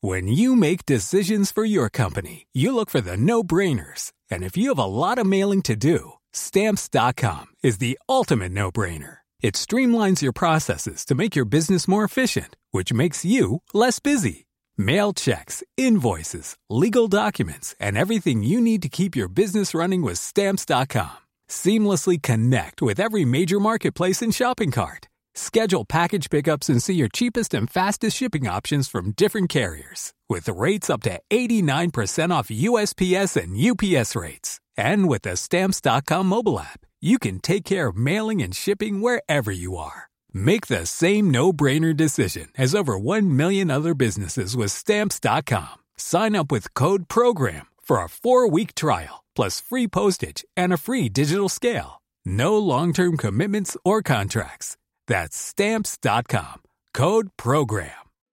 When you make decisions for your company, you look for the no-brainers. And if you have a lot of mailing to do, Stamps.com is the ultimate no-brainer. It streamlines your processes to make your business more efficient, which makes you less busy. Mail checks, invoices, legal documents, and everything you need to keep your business running with Stamps.com. Seamlessly connect with every major marketplace and shopping cart. Schedule package pickups and see your cheapest and fastest shipping options from different carriers, with rates up to 89% off USPS and UPS rates. And with the Stamps.com mobile app, you can take care of mailing and shipping wherever you are. Make the same no-brainer decision as over 1 million other businesses with Stamps.com. Sign up with code PROGRAM for a 4-week trial, plus free postage and a free digital scale. No long-term commitments or contracts. That's Stamps.com. Code PROGRAM.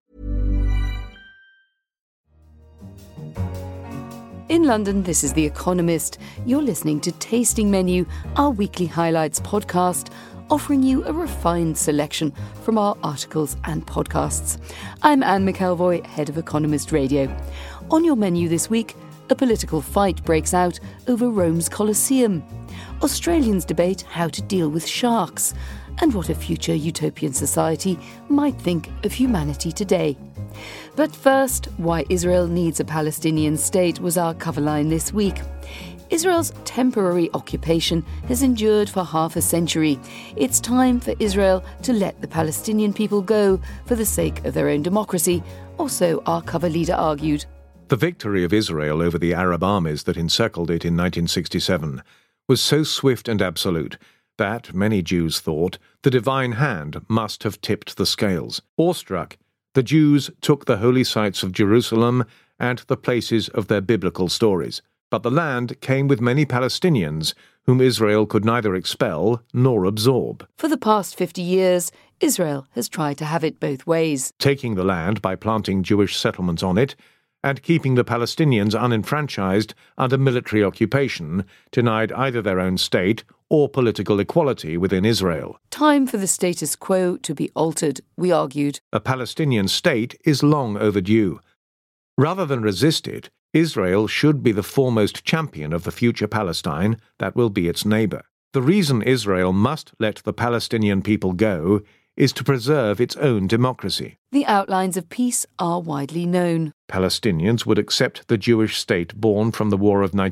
In London, this is The Economist. You're listening to Tasting Menu, our weekly highlights podcast, offering you a refined selection from our articles and podcasts. I'm Anne McElvoy, head of Economist Radio. On your menu this week, a political fight breaks out over Rome's Colosseum. Australians debate how to deal with sharks, and what a future utopian society might think of humanity today. But first, why Israel needs a Palestinian state was our cover line this week. Israel's temporary occupation has endured for half a century. It's time for Israel to let the Palestinian people go for the sake of their own democracy, or so our cover leader argued. The victory of Israel over the Arab armies that encircled it in 1967 was so swift and absolute that, many Jews thought, the divine hand must have tipped the scales. Awestruck, the Jews took the holy sites of Jerusalem and the places of their biblical stories. But the land came with many Palestinians whom Israel could neither expel nor absorb. For the past 50 years, Israel has tried to have it both ways. Taking the land by planting Jewish settlements on it, and keeping the Palestinians unenfranchised under military occupation, denied either their own state or political equality within Israel. Time for the status quo to be altered, we argued. A Palestinian state is long overdue. Rather than resist it, Israel should be the foremost champion of the future Palestine that will be its neighbour. The reason Israel must let the Palestinian people go is to preserve its own democracy. The outlines of peace are widely known. Palestinians would accept the Jewish state born from the War of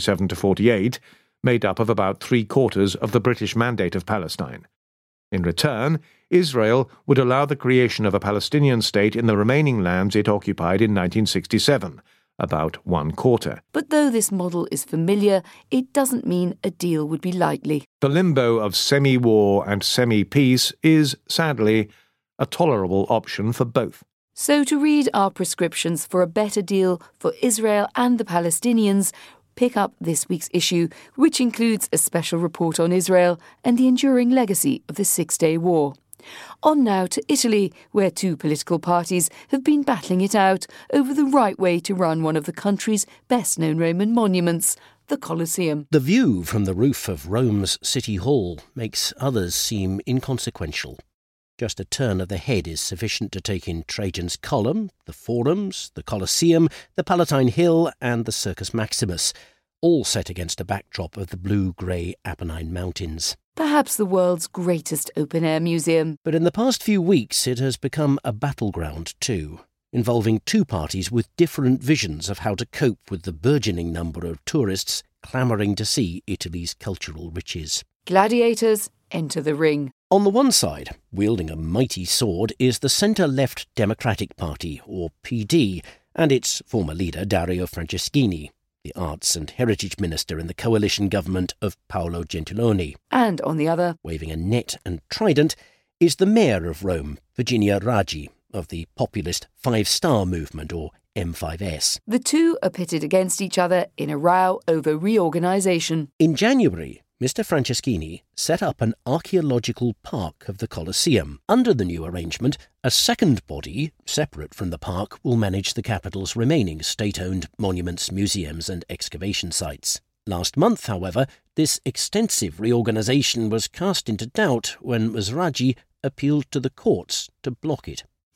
1947-48, made up of about 3/4 of the British Mandate of Palestine. In return, Israel would allow the creation of a Palestinian state in the remaining lands it occupied in 1967, about 1/4. But though this model is familiar, it doesn't mean a deal would be likely. The limbo of semi-war and semi-peace is, sadly, a tolerable option for both. So to read our prescriptions for a better deal for Israel and the Palestinians, pick up this week's issue, which includes a special report on Israel and the enduring legacy of the Six-Day War. On now to Italy, where two political parties have been battling it out over the right way to run one of the country's best-known Roman monuments, the Colosseum. The view from the roof of Rome's City Hall makes others seem inconsequential. Just a turn of the head is sufficient to take in Trajan's Column, the Forums, the Colosseum, the Palatine Hill and the Circus Maximus, all set against a backdrop of the blue-grey Apennine Mountains. Perhaps the world's greatest open-air museum. But in the past few weeks it has become a battleground too, involving two parties with different visions of how to cope with the burgeoning number of tourists clamouring to see Italy's cultural riches. Gladiators enter the ring. On the one side, wielding a mighty sword, is the centre-left Democratic Party, or PD, and its former leader Dario Franceschini, the Arts and Heritage Minister in the coalition government of Paolo Gentiloni. And on the other, waving a net and trident, is the Mayor of Rome, Virginia Raggi, of the populist Five Star Movement, or M5S. The two are pitted against each other in a row over reorganisation. In January, Mr. Franceschini set up an archaeological park of the Colosseum. Under the new arrangement, a second body, separate from the park, will manage the capital's remaining state-owned monuments, museums and excavation sites. Last month, however, this extensive reorganisation was cast into doubt when Ms. Raggi appealed to the courts to block it.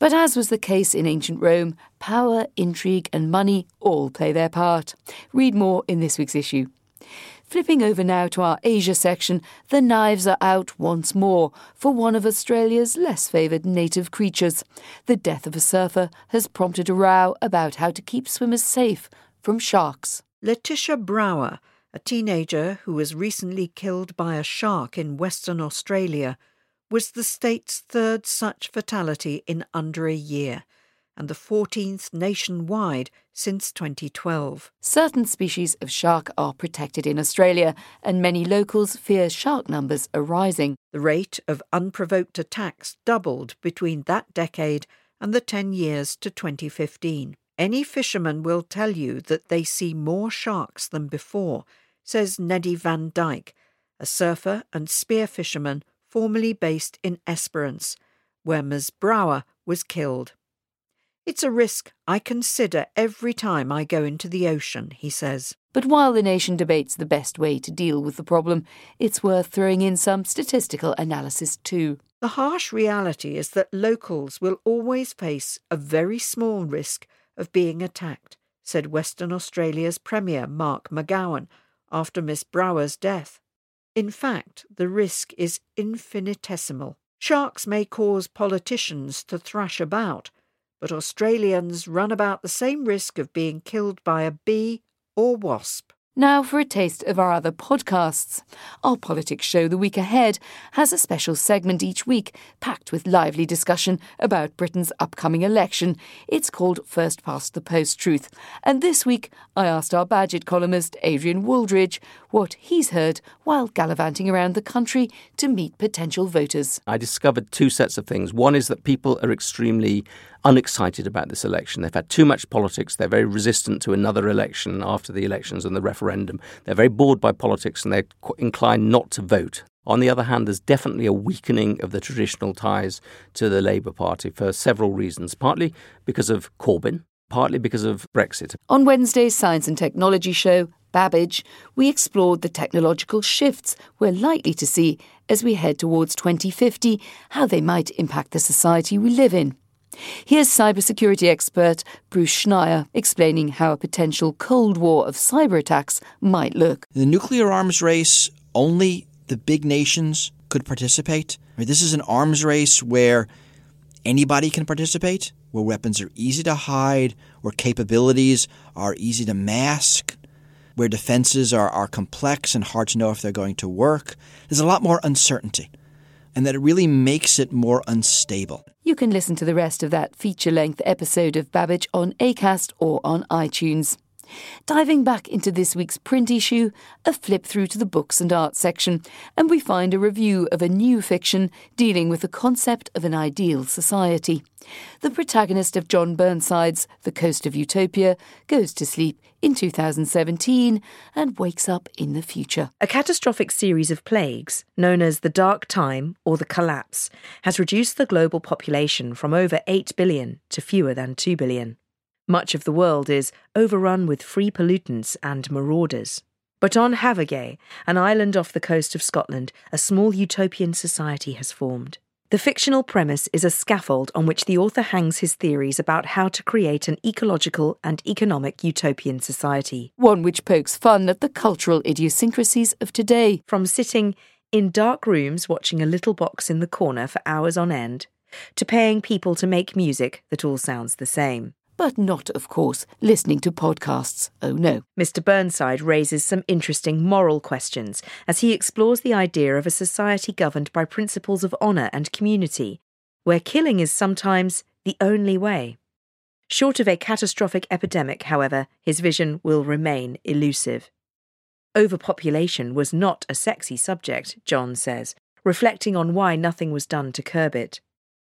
But as was the case in ancient Rome, power, intrigue and money all play their part. Read more in this week's issue. Flipping over now to our Asia section, the knives are out once more for one of Australia's less favoured native creatures. The death of a surfer has prompted a row about how to keep swimmers safe from sharks. Letitia Brower, a teenager who was recently killed by a shark in Western Australia, was the state's third such fatality in under a year, and the 14th nationwide since 2012. Certain species of shark are protected in Australia, and many locals fear shark numbers are rising. The rate of unprovoked attacks doubled between that decade and the 10 years to 2015. Any fisherman will tell you that they see more sharks than before, says Neddy Van Dyke, a surfer and spear fisherman formerly based in Esperance, where Ms. Brower was killed. It's a risk I consider every time I go into the ocean, he says. But while the nation debates the best way to deal with the problem, it's worth throwing in some statistical analysis too. The harsh reality is that locals will always face a very small risk of being attacked, said Western Australia's Premier Mark McGowan after Miss Brower's death. In fact, the risk is infinitesimal. Sharks may cause politicians to thrash about, but Australians run about the same risk of being killed by a bee or wasp. Now for a taste of our other podcasts. Our politics show The Week Ahead has a special segment each week packed with lively discussion about Britain's upcoming election. It's called First Past the Post Truth. And this week I asked our Badgett columnist Adrian Wooldridge what he's heard while gallivanting around the country to meet potential voters. I discovered two sets of things. One is that people are extremely unexcited about this election. They've had too much politics. They're very resistant to another election after the elections and the referendum. They're very bored by politics and they're inclined not to vote. On the other hand, there's definitely a weakening of the traditional ties to the Labour Party for several reasons, partly because of Corbyn, partly because of Brexit. On Wednesday's Science and Technology show, Babbage, we explored the technological shifts we're likely to see as we head towards 2050, how they might impact the society we live in. Here's cybersecurity expert Bruce Schneier explaining how a potential Cold War of cyber attacks might look. In the nuclear arms race, only the big nations could participate. This is an arms race where anybody can participate, where weapons are easy to hide, where capabilities are easy to mask, where defenses are complex and hard to know if they're going to work. There's a lot more uncertainty, and that it really makes it more unstable. You can listen to the rest of that feature-length episode of Babbage on Acast or on iTunes. Diving back into this week's print issue, a flip through to the books and art section, and we find a review of a new fiction dealing with the concept of an ideal society. The protagonist of John Burnside's The Coast of Utopia goes to sleep in 2017 and wakes up in the future. A catastrophic series of plagues, known as the Dark Time or the Collapse, has reduced the global population from over 8 billion to fewer than 2 billion. Much of the world is overrun with free pollutants and marauders. But on Havagay, an island off the coast of Scotland, a small utopian society has formed. The fictional premise is a scaffold on which the author hangs his theories about how to create an ecological and economic utopian society. One which pokes fun at the cultural idiosyncrasies of today. From sitting in dark rooms watching a little box in the corner for hours on end, to paying people to make music that all sounds the same. But not, of course, listening to podcasts. Oh no. Mr. Burnside raises some interesting moral questions as he explores the idea of a society governed by principles of honour and community, where killing is sometimes the only way. Short of a catastrophic epidemic, however, his vision will remain elusive. Overpopulation was not a sexy subject, John says, reflecting on why nothing was done to curb it.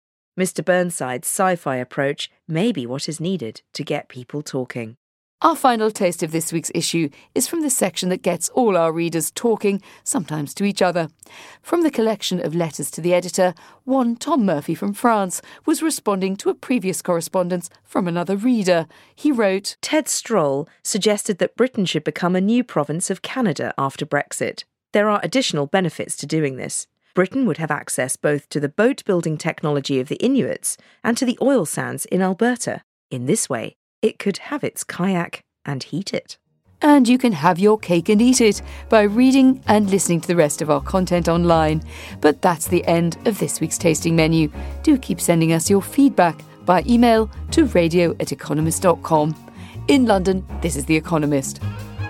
Mr. Burnside's sci-fi approach may be what is needed to get people talking. Our final taste of this week's issue is from the section that gets all our readers talking, sometimes to each other. From the collection of letters to the editor, one Tom Murphy from France was responding to a previous correspondence from another reader. He wrote, Ted Stroll suggested that Britain should become a new province of Canada after Brexit. There are additional benefits to doing this. Britain would have access both to the boat-building technology of the Inuits and to the oil sands in Alberta. In this way, it could have its kayak and heat it. And you can have your cake and eat it by reading and listening to the rest of our content online. But that's the end of this week's tasting menu. Do keep sending us your feedback by email to radio@economist.com. In London, this is The Economist.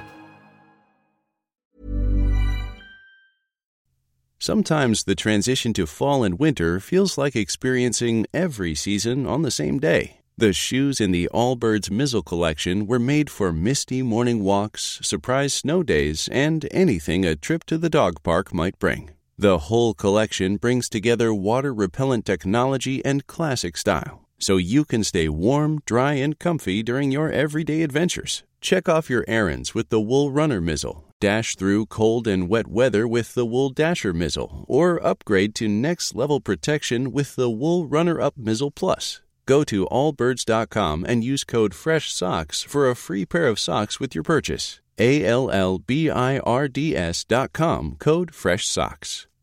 Sometimes the transition to fall and winter feels like experiencing every season on the same day. The shoes in the Allbirds Mizzle collection were made for misty morning walks, surprise snow days, and anything a trip to the dog park might bring. The whole collection brings together water-repellent technology and classic style, so you can stay warm, dry, and comfy during your everyday adventures. Check off your errands with the Wool Runner Mizzle, dash through cold and wet weather with the Wool Dasher Mizzle, or upgrade to next-level protection with the Wool Runner Up Mizzle Plus. Go to allbirds.com and use code FRESHSOCKS for a free pair of socks with your purchase. ALLBIRDS.com, code FRESHSOCKS.